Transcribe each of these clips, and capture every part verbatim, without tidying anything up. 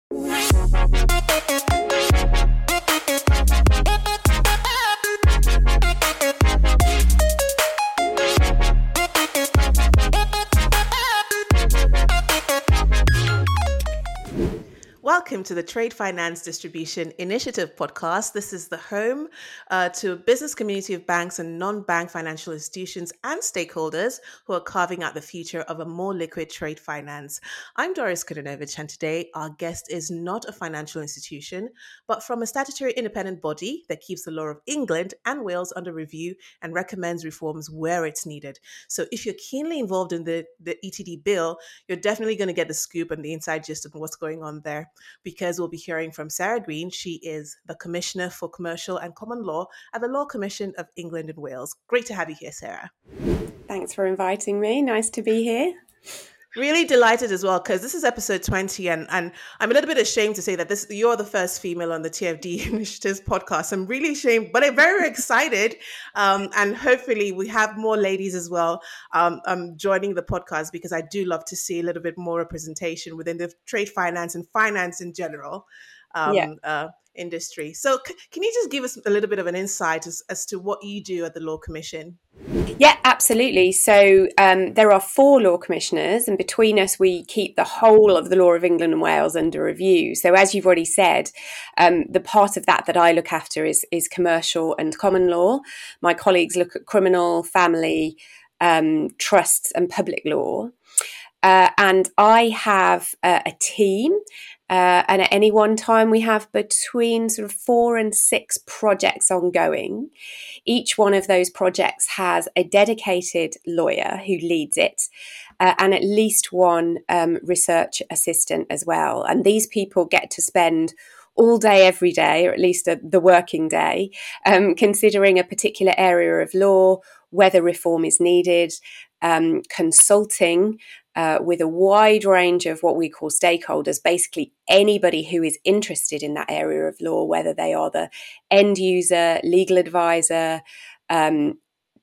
Welcome to the Trade Finance Distribution Initiative podcast. This is the home uh, to a business community of banks and non-bank financial institutions and stakeholders who are carving out the future of a more liquid trade finance. I'm Doris Kudanovich, and today our guest is not a financial institution, but from a statutory independent body that keeps the law of England and Wales under review and recommends reforms where it's needed. So if you're keenly involved in the, the E T D bill, you're definitely going to get the scoop and the inside gist of what's going on there, because we'll be hearing from Sarah Green. She is the Commissioner for Commercial and Common Law at the Law Commission of England and Wales. Great to have you here, Sarah. Thanks for inviting me. Nice to be here. Really delighted as well, because this is episode twenty, and, and I'm a little bit ashamed to say that this you're the first female on the T F D Initiatives podcast. I'm really ashamed, but I'm very excited, um, and hopefully we have more ladies as well um, um, joining the podcast, because I do love to see a little bit more representation within the trade finance and finance in general um, yeah. uh, industry. So c- can you just give us a little bit of an insight as, as to what you do at the Law Commission? Yeah, absolutely. So um, there are four law commissioners, and between us, we keep the whole of the law of England and Wales under review. So as you've already said, um, the part of that that I look after is, is commercial and common law. My colleagues look at criminal, family, um, trusts and public law. Uh, and I have uh, a team, uh, and at any one time we have between sort of four and six projects ongoing. Each one of those projects has a dedicated lawyer who leads it, uh, and at least one um, research assistant as well. And these people get to spend all day, every day, or at least a, the working day, um, considering a particular area of law, whether reform is needed, um, consulting uh, with a wide range of what we call stakeholders, basically anybody who is interested in that area of law, whether they are the end user, legal advisor. Um,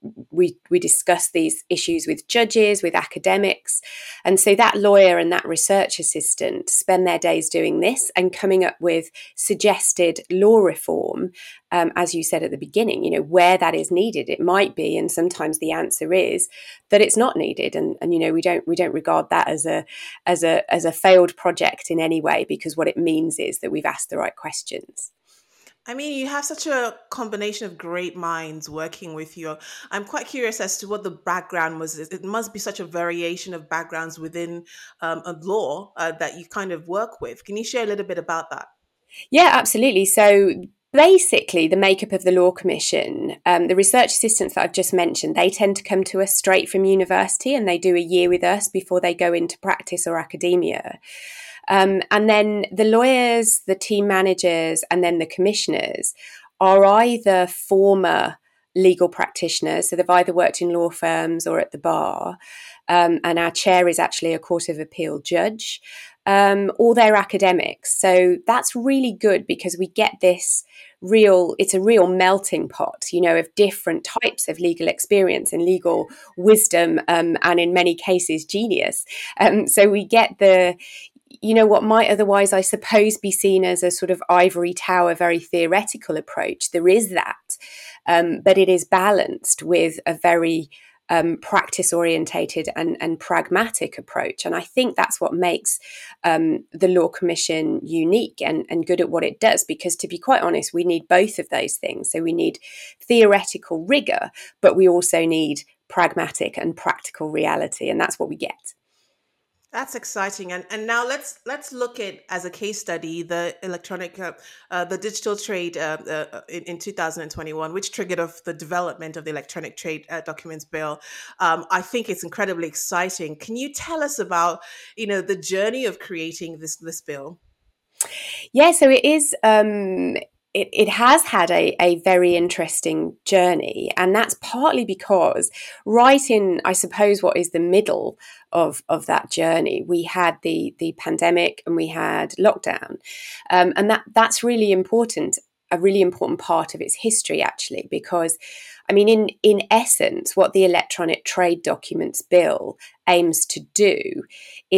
we we discuss these issues with judges, with academics. And so that lawyer and that research assistant spend their days doing this and coming up with suggested law reform, um, as you said at the beginning, you know, where that is needed. It might be, and sometimes the answer is that it's not needed. And, and you know, we don't we don't regard that as a as a as a failed project in any way, because what it means is that we've asked the right questions. I mean, you have such a combination of great minds working with you. I'm quite curious as to what the background was. It must be such a variation of backgrounds within um, a law uh, that you kind of work with. Can you share a little bit about that? Yeah, absolutely. So basically, the makeup of the Law Commission, um, the research assistants that I've just mentioned, they tend to come to us straight from university, and they do a year with us before they go into practice or academia. Um, and then the lawyers, the team managers, and then the commissioners are either former legal practitioners, so they've either worked in law firms or at the bar, um, and our chair is actually a Court of Appeal judge, um, or they're academics. So that's really good, because we get this real, it's a real melting pot, you know, of different types of legal experience and legal wisdom, um, and in many cases, genius. Um, so we get the, you know, what might otherwise, I suppose, be seen as a sort of ivory tower, very theoretical approach. There is that, um, but it is balanced with a very um, practice-orientated and, and pragmatic approach. And I think that's what makes um, the Law Commission unique and, and good at what it does, because to be quite honest, we need both of those things. So we need theoretical rigor, but we also need pragmatic and practical reality, and that's what we get. That's exciting, and and now let's let's look at, as a case study, the electronic, uh, uh, the digital trade uh, uh, in, in two thousand twenty-one, which triggered off the development of the Electronic Trade uh, Documents Bill. Um, I think it's incredibly exciting. Can you tell us about, you know, the journey of creating this this bill? Yeah, so it is. Um, it, it has had a, a very interesting journey, and that's partly because right in, I suppose, what is the middle of of that journey, we had the the pandemic and we had lockdown, um, and that that's really important. A really important part of its history, actually, because, I mean, in in essence, what the Electronic Trade Documents Bill aims to do is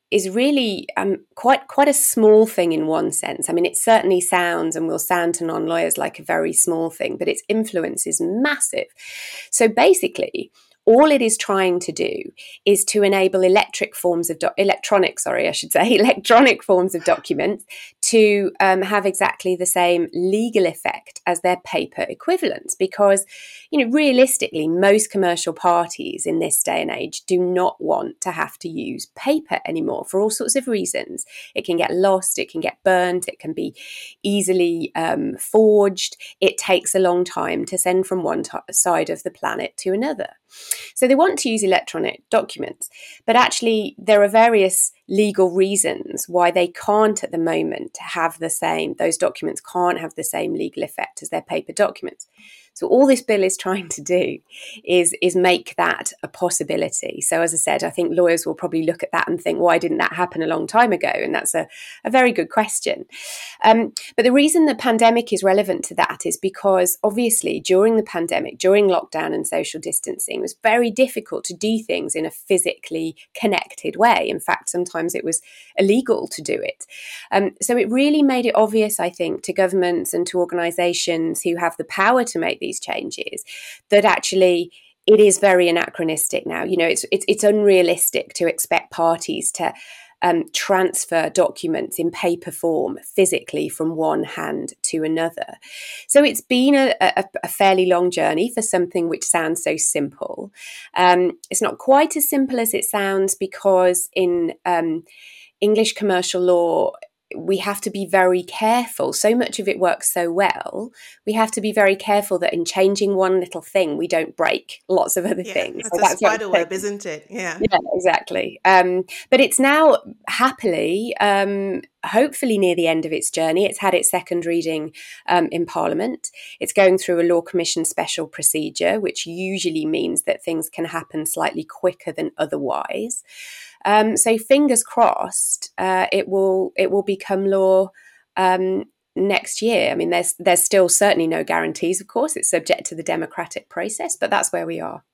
is really um, quite quite a small thing in one sense. I mean, it certainly sounds and will sound to non-lawyers like a very small thing, but its influence is massive. So basically, all it is trying to do is to enable electric forms of do- electronic, sorry, I should say, electronic forms of documents to um, have exactly the same legal effect as their paper equivalents. Because, you know, realistically, most commercial parties in this day and age do not want to have to use paper anymore for all sorts of reasons. It can get lost, it can get burnt, it can be easily um, forged. It takes a long time to send from one t- side of the planet to another. So they want to use electronic documents, but actually there are various legal reasons why they can't at the moment have the same, those documents can't have the same legal effect as their paper documents. So all this bill is trying to do is, is make that a possibility. So as I said, I think lawyers will probably look at that and think, why didn't that happen a long time ago? And that's a, a very good question. Um, but the reason the pandemic is relevant to that is because obviously during the pandemic, during lockdown and social distancing, it was very difficult to do things in a physically connected way. In fact, sometimes it was illegal to do it. Um, so it really made it obvious, I think, to governments and to organisations who have the power to make these changes that actually it is very anachronistic now. You know, it's it's, it's unrealistic to expect parties to um, transfer documents in paper form physically from one hand to another. So it's been a, a, a fairly long journey for something which sounds so simple. Um, it's not quite as simple as it sounds because in um, English commercial law, we have to be very careful. So much of it works so well. We have to be very careful that in changing one little thing, we don't break lots of other Yeah, things. it's So a that's spider web, isn't it? Yeah. Yeah, exactly. Um, but it's now happily, um, hopefully near the end of its journey. It's had its second reading um, in Parliament. It's going through a Law Commission special procedure, which usually means that things can happen slightly quicker than otherwise. Um, so fingers crossed, uh, it will it will become law um, next year. I mean, there's there's still certainly no guarantees. Of course, it's subject to the democratic process, but that's where we are.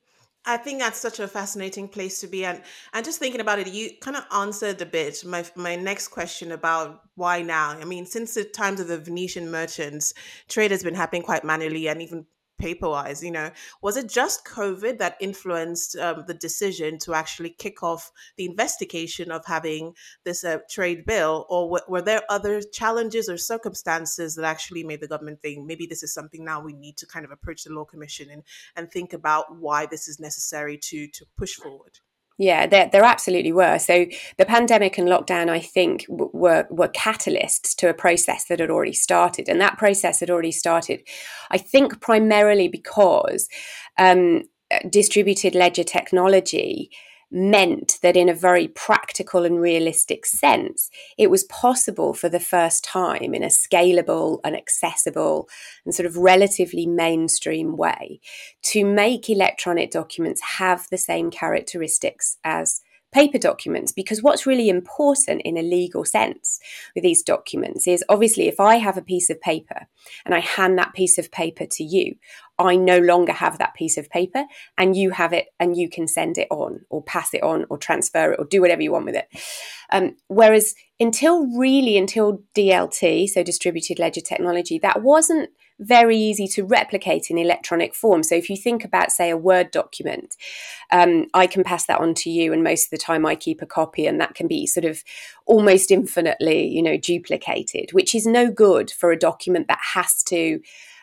I think that's such a fascinating place to be. And and just thinking about it, you kind of answered a bit my my next question about why now. I mean, since the times of the Venetian merchants, trade has been happening quite manually and even paper-wise. You know, was it just COVID that influenced um, the decision to actually kick off the investigation of having this uh, trade bill, or w- were there other challenges or circumstances that actually made the government think maybe this is something now we need to kind of approach the Law Commission and and think about why this is necessary to to push forward? Yeah, there, there absolutely were. So the pandemic and lockdown, I think, w- were were catalysts to a process that had already started, and that process had already started, I think, primarily because um, distributed ledger technology meant that in a very practical and realistic sense, it was possible for the first time in a scalable and accessible and sort of relatively mainstream way to make electronic documents have the same characteristics as paper documents. Because what's really important in a legal sense with these documents is obviously if I have a piece of paper and I hand that piece of paper to you, I no longer have that piece of paper and you have it and you can send it on or pass it on or transfer it or do whatever you want with it. Um, whereas until really until D L T, so distributed ledger technology, that wasn't very easy to replicate in electronic form. So if you think about, say, a Word document, um, I can pass that on to you, and most of the time I keep a copy, and that can be sort of almost infinitely, you know, duplicated, which is no good for a document that has to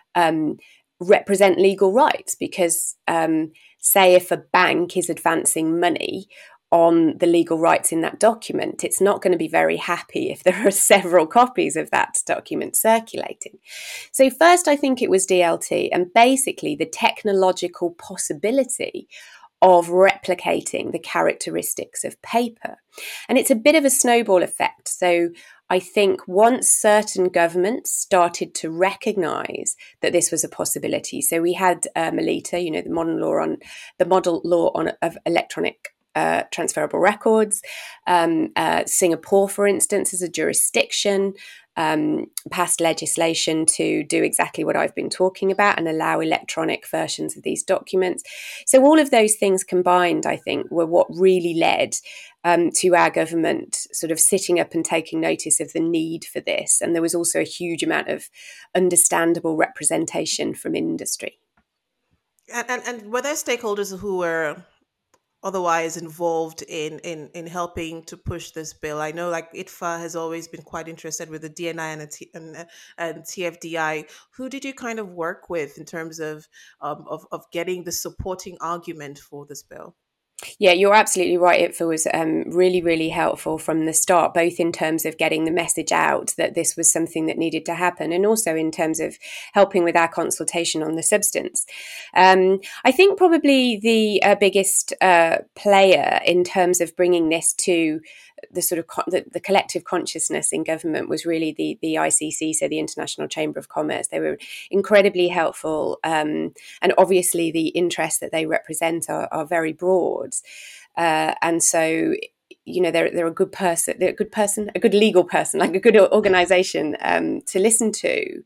um, represent legal rights. Because, um, say, if a bank is advancing money on the legal rights in that document, it's not going to be very happy if there are several copies of that document circulating. So first, I think it was D L T and basically the technological possibility of replicating the characteristics of paper. And it's a bit of a snowball effect. So I think once certain governments started to recognise that this was a possibility, so we had uh, Melita, you know, the modern law on the model law on of electronic uh, transferable records. Um, uh, Singapore, for instance, as a jurisdiction, um, passed legislation to do exactly what I've been talking about and allow electronic versions of these documents. So all of those things combined, I think, were what really led um, to our government sort of sitting up and taking notice of the need for this. And there was also a huge amount of understandable representation from industry. And, and, and were there stakeholders who were otherwise involved in, in in helping to push this bill? I know like I T F A has always been quite interested with the D N I and, a T, and, uh, and T F D I. Who did you kind of work with in terms of, um, of, of getting the supporting argument for this bill? Yeah, you're absolutely right. I T F A was um, really, really helpful from the start, both in terms of getting the message out that this was something that needed to happen, and also in terms of helping with our consultation on the substance. Um, I think probably the uh, biggest uh, player in terms of bringing this to the sort of co- the, the collective consciousness in government was really the the I C C, so the International Chamber of Commerce. They were incredibly helpful, um, and obviously the interests that they represent are, are very broad. Uh, and so, you know, they're they're a good person, they're a good person, a good legal person, like a good organisation um, to listen to.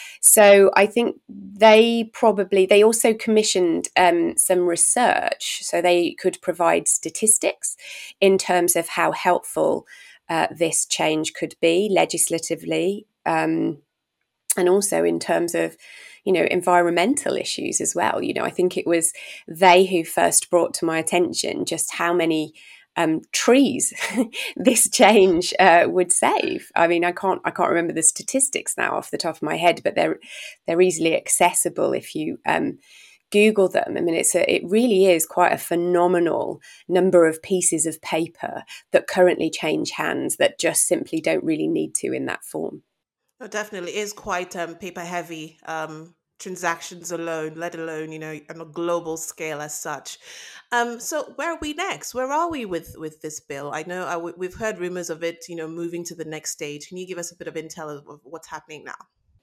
So I think they probably, they also commissioned um, some research so they could provide statistics in terms of how helpful uh, this change could be legislatively, um, and also in terms of, you know, environmental issues as well. You know, I think it was they who first brought to my attention just how many Um, trees this change uh, would save. I mean, I can't I can't remember the statistics now off the top of my head, but they're they're easily accessible if you um, Google them. I mean, it's a, it really is quite a phenomenal number of pieces of paper that currently change hands that just simply don't really need to in that form. It definitely is quite um, paper heavy. Um, transactions alone, let alone, you know, on a global scale as such. Um, so where are we next? Where are we with with this bill? I know I w- we've heard rumors of it, you know, moving to the next stage. Can you give us a bit of intel of, of what's happening now?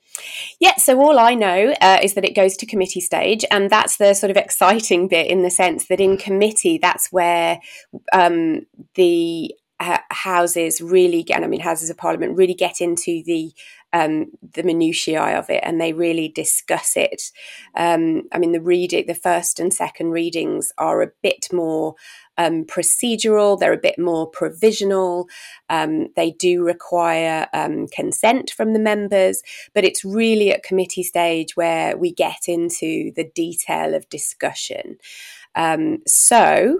Yeah, so all I know uh, is that it goes to committee stage, and that's the sort of exciting bit in the sense that in committee, that's where um, the uh, houses really get, I mean, houses of parliament really get into the um, the minutiae of it, and they really discuss it. Um, I mean, the reading, the first and second readings are a bit more um, procedural. They're a bit more provisional. Um, they do require um, consent from the members, but it's really at committee stage where we get into the detail of discussion. Um, so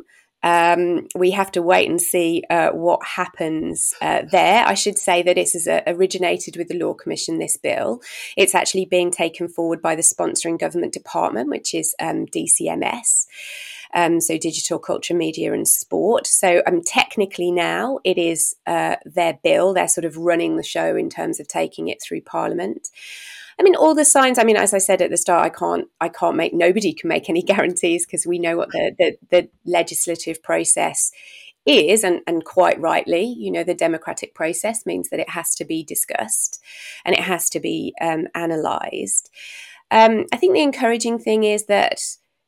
um, we have to wait and see uh, what happens uh, there. I should say that this has uh, originated with the Law Commission, this bill. It's actually being taken forward by the sponsoring government department, which is um, D C M S. Um, so Digital, Culture, Media and Sport. So um, technically now it is uh, their bill. They're sort of running the show in terms of taking it through Parliament. I mean, all the signs, I mean, as I said at the start, I can't, I can't make, nobody can make any guarantees because we know what the, the, the legislative process is, and, and quite rightly, you know, the democratic process means that it has to be discussed and it has to be um, analysed. Um, I think the encouraging thing is that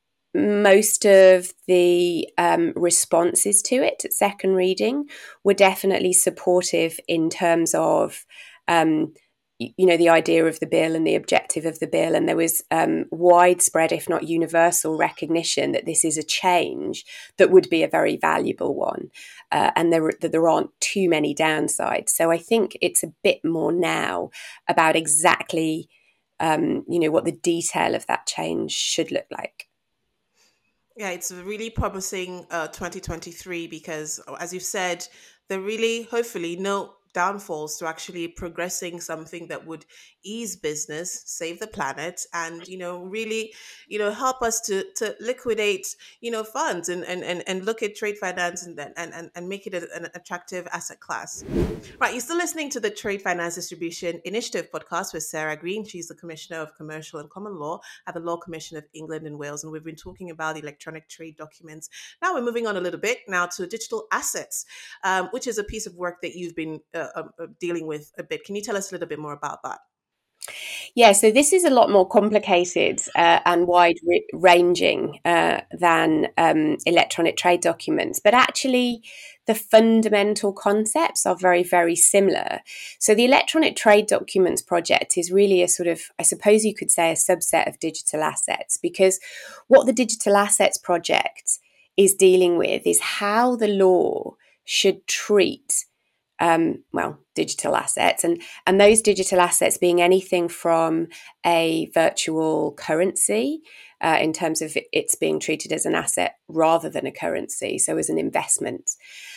most of the um, responses to it at second reading were definitely supportive in terms of um, you know, the idea of the bill and the objective of the bill. And there was um, widespread, if not universal, recognition that this is a change that would be a very valuable one. Uh, and there, that there aren't too many downsides. So I think it's a bit more now about exactly, um, you know, what the detail of that change should look like. Yeah, it's really promising uh, twenty twenty-three because, as you've said, there really, hopefully, no downfalls to actually progressing something that would ease business, save the planet, and you know, really, you know, help us to to liquidate, you know, funds and and and, and look at trade finance and then and, and and make it a- an attractive asset class. Right, you're still listening to the Trade Finance Distribution Initiative podcast with Sarah Green. She's the Commissioner of Commercial and Common Law at the Law Commission of England and Wales, and we've been talking about electronic trade documents. Now we're moving on a little bit now to digital assets, um, which is a piece of work that you've been uh, uh, dealing with a bit. Can you tell us a little bit more about that? Yeah, so this is a lot more complicated uh, and wide re- ranging uh, than um, electronic trade documents, but actually the fundamental concepts are very, very similar. So the electronic trade documents project is really a sort of, I suppose you could say, a subset of digital assets, because what the digital assets project is dealing with is how the law should treat um, well, digital assets, and and those digital assets being anything from a virtual currency uh, in terms of it's being treated as an asset rather than a currency, so as an investment.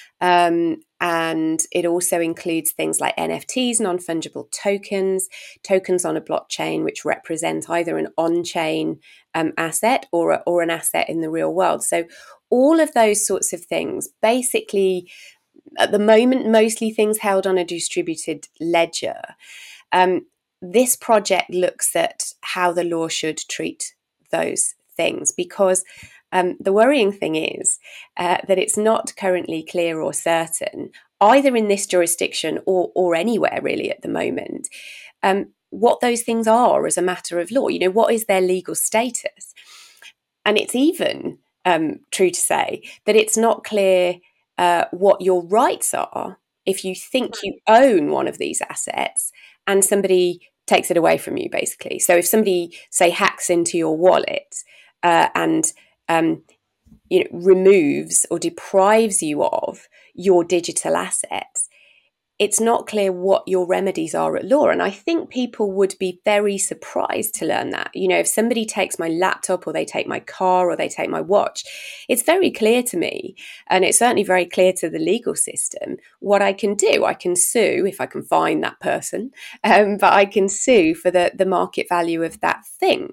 Um, and it also includes things like N F Ts, non-fungible tokens, tokens on a blockchain, which represent either an on-chain um, asset or, a, or an asset in the real world. So all of those sorts of things basically, at the moment, mostly things held on a distributed ledger. Um, this project looks at how the law should treat those things, because um, the worrying thing is uh, that it's not currently clear or certain, either in this jurisdiction or, or anywhere really at the moment, um, what those things are as a matter of law. You know, what is their legal status? And it's even um, true to say that it's not clear uh, what your rights are if you think you own one of these assets and somebody takes it away from you, basically. So if somebody, say, hacks into your wallet uh, and um, you know, removes or deprives you of your digital assets, it's not clear what your remedies are at law. And I think people would be very surprised to learn that. You know, if somebody takes my laptop or they take my car or they take my watch, it's very clear to me, and it's certainly very clear to the legal system, what I can do. I can sue if I can find that person, um, but I can sue for the, the market value of that thing.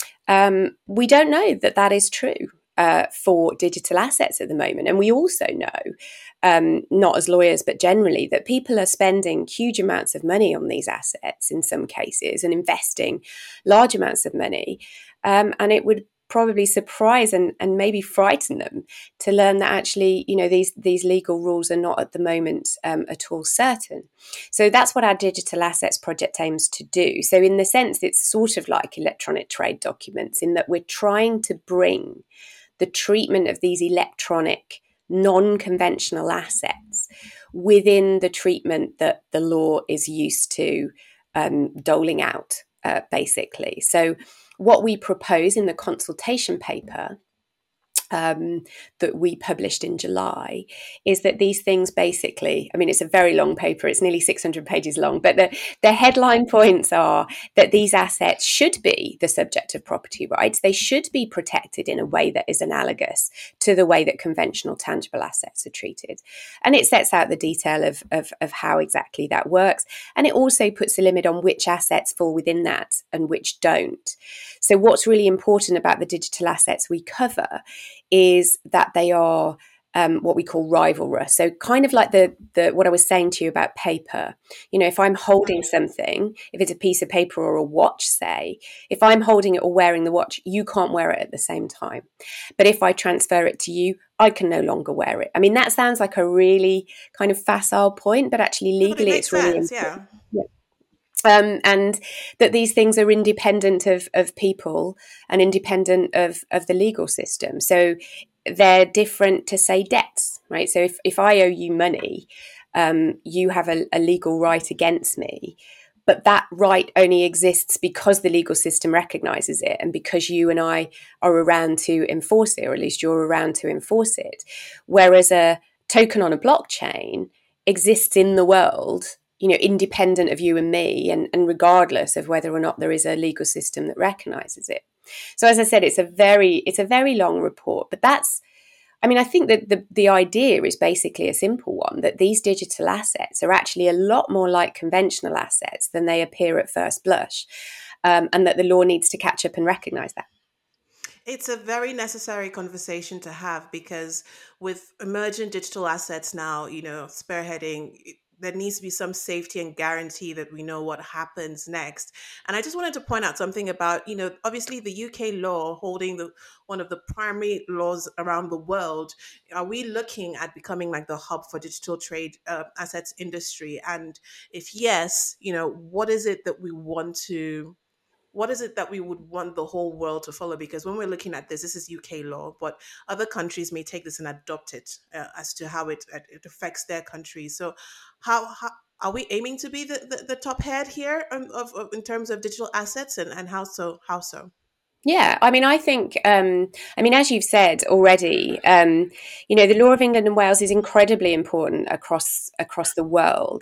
Um, we don't know that that is true uh, for digital assets at the moment. And we also know, um, not as lawyers, but generally, that people are spending huge amounts of money on these assets in some cases and investing large amounts of money. Um, and it would probably surprise and, and maybe frighten them to learn that actually, you know, these these legal rules are not at the moment um, at all certain. So that's what our digital assets project aims to do. So in the sense, it's sort of like electronic trade documents in that we're trying to bring the treatment of these electronic non-conventional assets within the treatment that the law is used to um, doling out, uh, basically. So what we propose in the consultation paper um, that we published in July is that these things basically, I mean, it's a very long paper, it's nearly six hundred pages long, but the, the headline points are that these assets should be the subject of property rights. They should be protected in a way that is analogous to the way that conventional tangible assets are treated. And it sets out the detail of, of, of how exactly that works. And it also puts a limit on which assets fall within that and which don't. So what's really important about the digital assets we cover is that they are um, what we call rivalrous. So kind of like the the what I was saying to you about paper. You know, if I'm holding something, if it's a piece of paper or a watch, say, if I'm holding it or wearing the watch, you can't wear it at the same time. But if I transfer it to you, I can no longer wear it. I mean, that sounds like a really kind of facile point, but actually legally but it it's makes really sense, important. yeah. Um, and that these things are independent of, of people and independent of, of the legal system. So they're different to, say, debts, right? So if, if I owe you money, um, you have a, a legal right against me, but that right only exists because the legal system recognises it and because you and I are around to enforce it, or at least you're around to enforce it. Whereas a token on a blockchain exists in the world, you know, independent of you and me, and, and regardless of whether or not there is a legal system that recognises it. So as I said, it's a very it's a very long report, but that's, I mean, I think that the, the idea is basically a simple one, that these digital assets are actually a lot more like conventional assets than they appear at first blush, um, and that the law needs to catch up and recognise that. It's a very necessary conversation to have, because with emergent digital assets now, you know, spearheading there needs to be some safety and guarantee that we know what happens next. And I just wanted to point out something about, you know, obviously the U K law holding the one of the primary laws around the world. Are we looking at becoming like the hub for digital trade uh, assets industry? And if yes, you know, what is it that we want to what is it that we would want the whole world to follow? Because when we're looking at this, this is U K law, but other countries may take this and adopt it uh, as to how it it affects their countries. So, how, how are we aiming to be the, the, the top head here um, of, of in terms of digital assets, and, and how so? How so? Yeah, I mean, I think, um, I mean, as you've said already, um, you know, the law of England and Wales is incredibly important across across the world,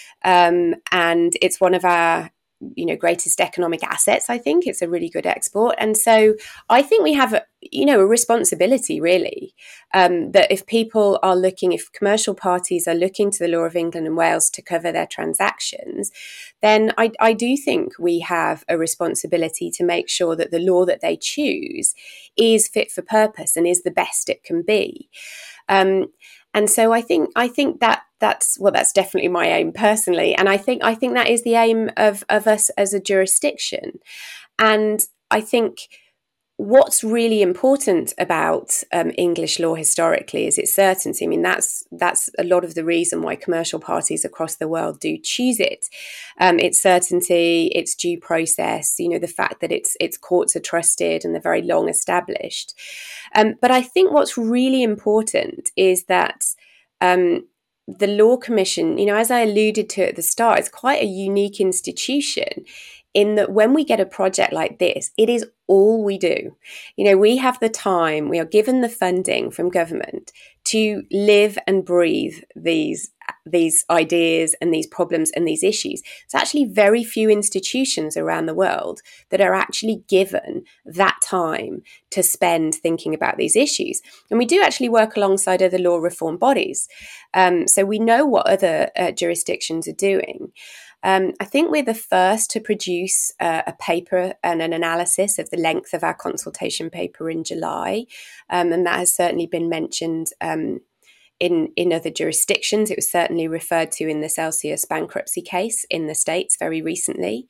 um, and it's one of our, you know, greatest economic assets. I think it's a really good export, and so I think we have, a, you know, a responsibility really um, that if people are looking, if commercial parties are looking to the law of England and Wales to cover their transactions, then I, I do think we have a responsibility to make sure that the law that they choose is fit for purpose and is the best it can be. Um, and so I think I think that that's well, that's definitely my aim personally, and I think I think that is the aim of of us as a jurisdiction. And I think what's really important about um, English law historically is its certainty. I mean, that's that's a lot of the reason why commercial parties across the world do choose it. Um, its certainty, its due process, you know, the fact that its its courts are trusted and they're very long established. Um, but I think what's really important is that um, the Law Commission, you know, as I alluded to at the start, it's quite a unique institution in that when we get a project like this, it is all we do. You know, we have the time, we are given the funding from government to live and breathe these, these ideas and these problems and these issues. It's actually very few institutions around the world that are actually given that time to spend thinking about these issues. And we do actually work alongside other law reform bodies. Um, so we know what other uh, jurisdictions are doing. Um, I think we're the first to produce uh, a paper and an analysis of the length of our consultation paper in July, um, and that has certainly been mentioned um, in, in other jurisdictions. It was certainly referred to in the Celsius bankruptcy case in the States very recently.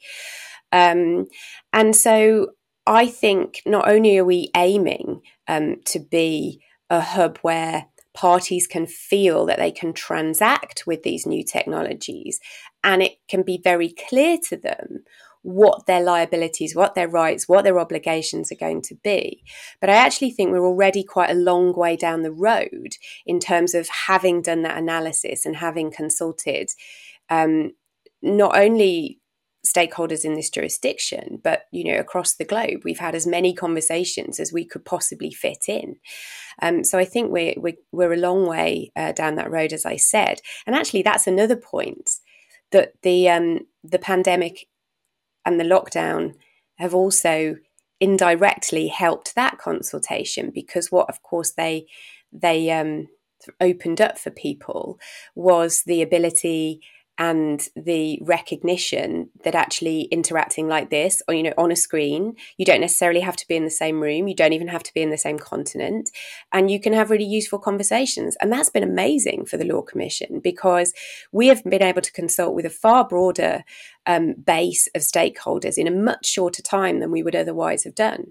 Um, and so I think not only are we aiming um, to be a hub where parties can feel that they can transact with these new technologies, and it can be very clear to them what their liabilities, what their rights, what their obligations are going to be. But I actually think we're already quite a long way down the road in terms of having done that analysis and having consulted um, not only stakeholders in this jurisdiction, but, you know, across the globe. We've had as many conversations as we could possibly fit in. Um, so I think we're, we're, we're a long way uh, down that road, as I said. And actually, that's another point, that the um, the pandemic and the lockdown have also indirectly helped that consultation, because what, of course, they they um, opened up for people was the ability and the recognition that actually interacting like this, or, you know, on a screen, you don't necessarily have to be in the same room. You don't even have to be in the same continent, and you can have really useful conversations. And that's been amazing for the Law Commission, because we have been able to consult with a far broader um, base of stakeholders in a much shorter time than we would otherwise have done.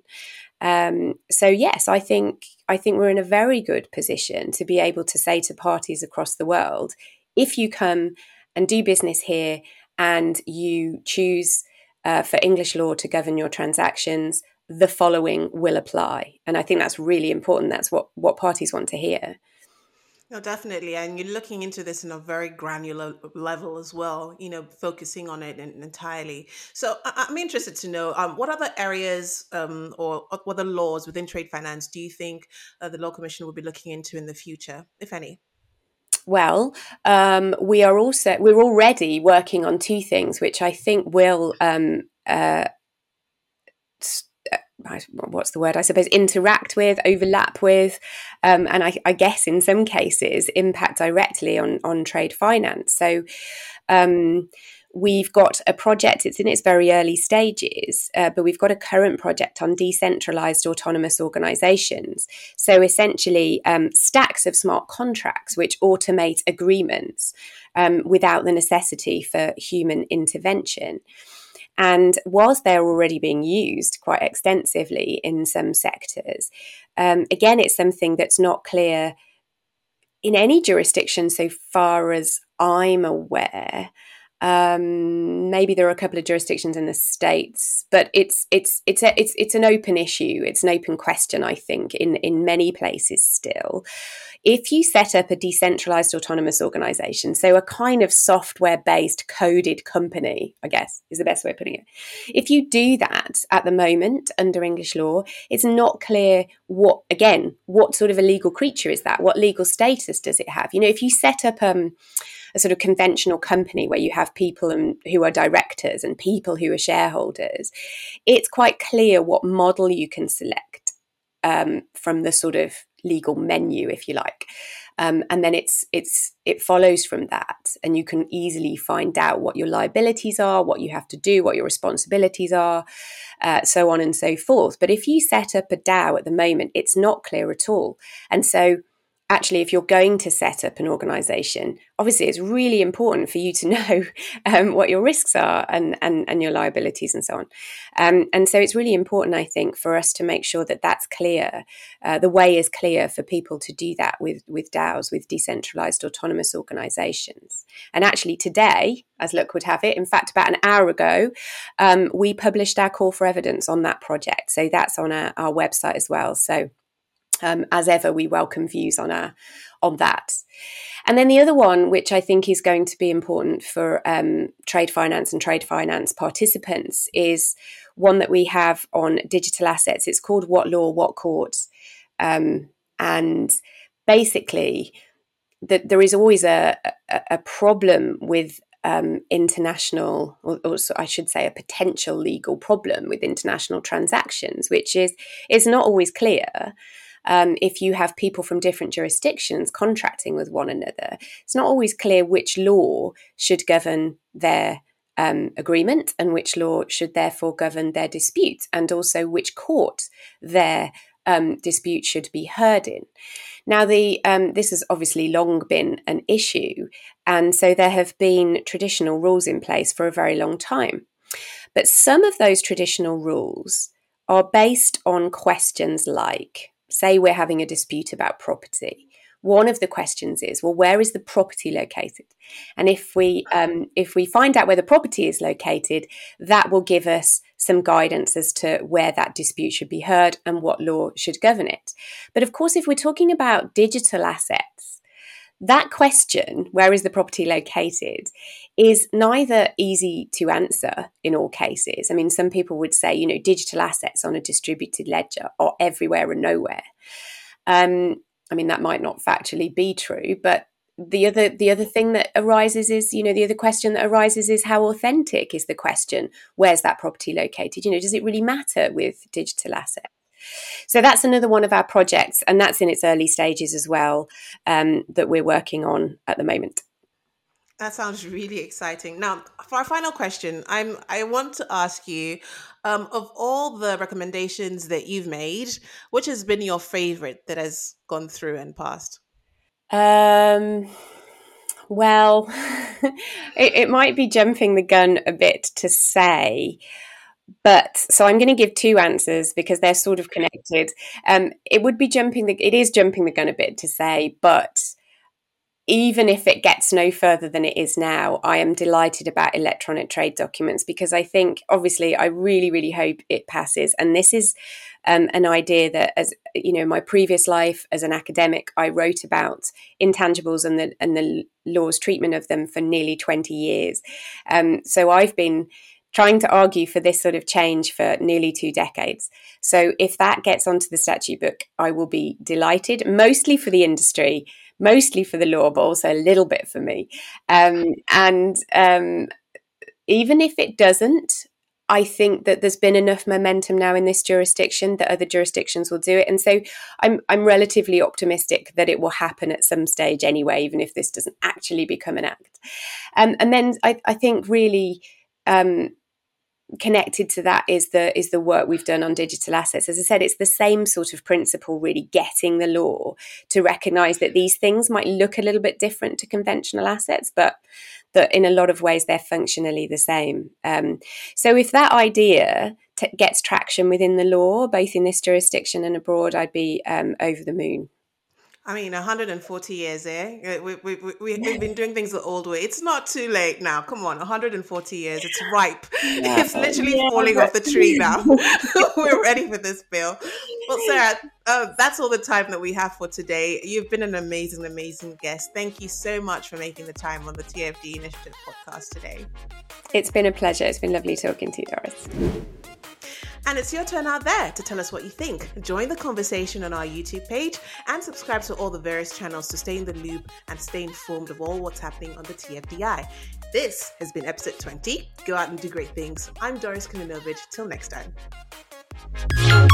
Um, so yes, I think I think we're in a very good position to be able to say to parties across the world, if you come and do business here and you choose uh, for English law to govern your transactions, the following will apply. And I think that's really important. That's what, what parties want to hear. No, definitely. And you're looking into this in a very granular level as well, you know, focusing on it in, entirely. So I, I'm interested to know um, what other areas um, or what other laws within trade finance do you think uh, the Law Commission will be looking into in the future, if any? Well, um, we are also we're already working on two things, which I think will um, uh, what's the word? I suppose interact with, overlap with, um, and I, I guess in some cases impact directly on on trade finance. So. Um, We've got a project, it's in its very early stages, uh, but we've got a current project on decentralized autonomous organizations. So essentially um, stacks of smart contracts which automate agreements um, without the necessity for human intervention. And whilst they're already being used quite extensively in some sectors, um, again, it's something that's not clear in any jurisdiction so far as I'm aware. Um, maybe there are a couple of jurisdictions in the States, but it's it's it's a, it's it's an open issue. It's an open question, I think, in in many places still. If you set up a decentralized autonomous organization, so a kind of software-based coded company, I guess is the best way of putting it. If you do that at the moment under English law, it's not clear what, again, what sort of a legal creature is that? What legal status does it have? You know, if you set up um, a sort of conventional company where you have people and, who are directors and people who are shareholders, it's quite clear what model you can select um, from the sort of legal menu, if you like. Um, and then it's it's it follows from that, and you can easily find out what your liabilities are, what you have to do, what your responsibilities are, uh, so on and so forth. But if you set up a DAO at the moment, it's not clear at all. And so actually, if you're going to set up an organisation, obviously it's really important for you to know um, what your risks are and, and, and your liabilities and so on. Um, and so it's really important, I think, for us to make sure that that's clear. Uh, the way is clear for people to do that with, with DAOs, with decentralised autonomous organisations. And actually today, as luck would have it, in fact, about an hour ago, um, we published our call for evidence on that project. So that's on our, our website as well. So Um, as ever, we welcome views on our, on that. And then the other one, which I think is going to be important for um, trade finance and trade finance participants, is one that we have on digital assets. It's called What Law, What Court? Um, and basically, the, there is always a, a, a problem with um, international, or, or I should say a potential legal problem with international transactions, which is is not always clear. Um, if you have people from different jurisdictions contracting with one another, it's not always clear which law should govern their um, agreement and which law should therefore govern their dispute, and also which court their um, dispute should be heard in. Now, the um, this has obviously long been an issue, and so there have been traditional rules in place for a very long time. But some of those traditional rules are based on questions like, say we're having a dispute about property. One of the questions is, well, where is the property located? And if we um, if we find out where the property is located, that will give us some guidance as to where that dispute should be heard and what law should govern it. But of course, if we're talking about digital assets, that question, where is the property located, is neither easy to answer in all cases. I mean, some people would say, you know, digital assets on a distributed ledger are everywhere and nowhere. Um, I mean, that might not factually be true, but the other the other thing that arises is, you know, the other question that arises is, how authentic is the question? Where's that property located? You know, does it really matter with digital assets? So that's another one of our projects, and that's in its early stages as well, um, that we're working on at the moment. That sounds really exciting. Now, for our final question, I'm I want to ask you, um, of all the recommendations that you've made, which has been your favorite that has gone through and passed? Um, well, it, it might be jumping the gun a bit to say, but so I'm going to give two answers because they're sort of connected. Um, it would be jumping the, it is jumping the gun a bit to say, but even if it gets no further than it is now, I am delighted about electronic trade documents, because I think, obviously, I really, really hope it passes. And this is um, an idea that, as you know, my previous life as an academic, I wrote about intangibles and the and the law's treatment of them for nearly twenty years. Um, so I've been trying to argue for this sort of change for nearly two decades. So if that gets onto the statute book, I will be delighted, mostly for the industry, mostly for the law, but also a little bit for me. Um, and um, even if it doesn't, I think that there's been enough momentum now in this jurisdiction that other jurisdictions will do it. And so I'm I'm relatively optimistic that it will happen at some stage anyway, even if this doesn't actually become an act. Um, and then I, I think really... Um, connected to that is the is the work we've done on digital assets. As I said, it's the same sort of principle, really, getting the law to recognise that these things might look a little bit different to conventional assets, but that in a lot of ways they're functionally the same. Um, so if that idea t- gets traction within the law, both in this jurisdiction and abroad, I'd be um, over the moon. I mean, one hundred forty years, eh? We, we, we, we, we've been doing things the old way. It's not too late now. Come on, one hundred forty years. It's ripe. Yeah. It's literally yeah, falling off the tree now. We're ready for this bill. Well, Sarah, uh, that's all the time that we have for today. You've been an amazing, amazing guest. Thank you so much for making the time on the T F D Initiative podcast today. It's been a pleasure. It's been lovely talking to you, Doris. And it's your turn out there to tell us what you think. Join the conversation on our YouTube page and subscribe to all the various channels to stay in the loop and stay informed of all what's happening on the T F D I. This has been episode twenty. Go out and do great things. I'm Doris Kalinovich. Till next time.